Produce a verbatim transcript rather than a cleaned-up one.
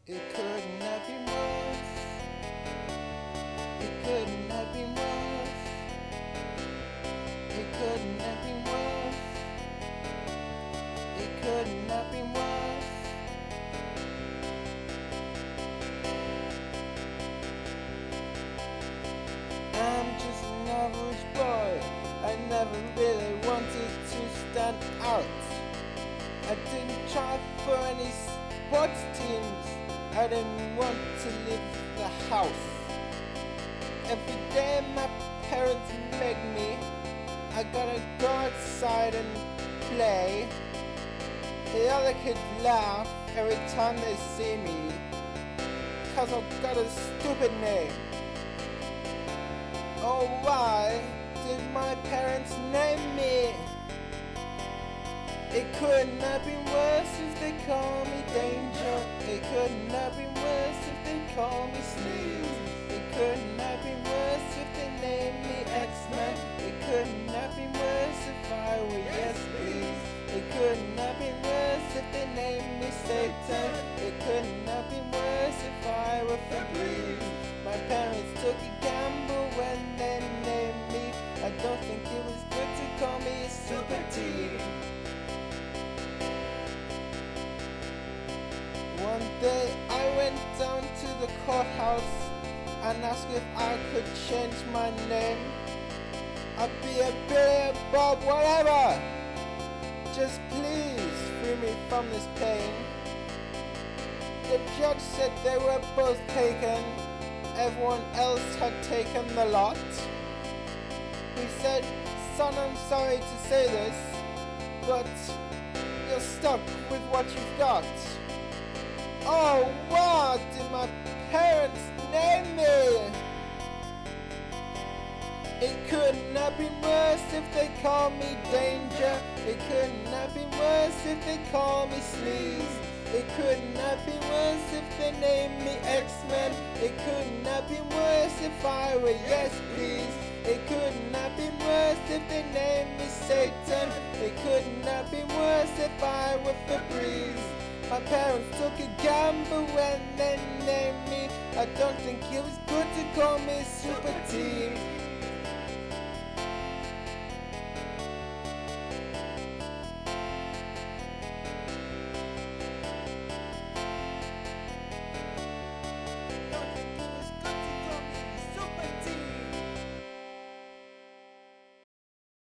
It couldn't have been worse. It couldn't have been worse. It couldn't have been worse. It couldn't have been worse. I'm just an average boy. I never really wanted to stand out. I didn't try for any sports teams. I didn't want to leave the house. Every day my parents make me. I gotta go outside and play. The other kids laugh every time they see me, 'cause I've got a stupid name. Oh, why did my parents name me? It couldn't have been worse if they call me Danger. It couldn't have been worse if they call me Sneeze. It couldn't have been worse if they named me X-Men. It couldn't have been worse if I were Yes Please. It couldn't have been worse if they named me Satan. It couldn't have been worse if I were Febreze. My parents took a gamble when they named me. I don't think it was good to call me a Super T. One day I went down to the courthouse and asked if I could change my name. I'd be a Billy, Bob, whatever. Just please free me from this pain. The judge said they were both taken. Everyone else had taken the lot. He said, "Son, I'm sorry to say this, but you're stuck with what you've got." Oh, what did my parents name me? It couldn't have been worse if they called me Danger. It couldn't have been worse if they called me Sneeze. It couldn't have been worse if they named me X-Men. It couldn't have been worse if I were Yes Please. It couldn't have been worse if they named me Satan. It couldn't have been worse if I were Febreze. My parents took a gamble when they named me. I don't think it was good to call me Super T.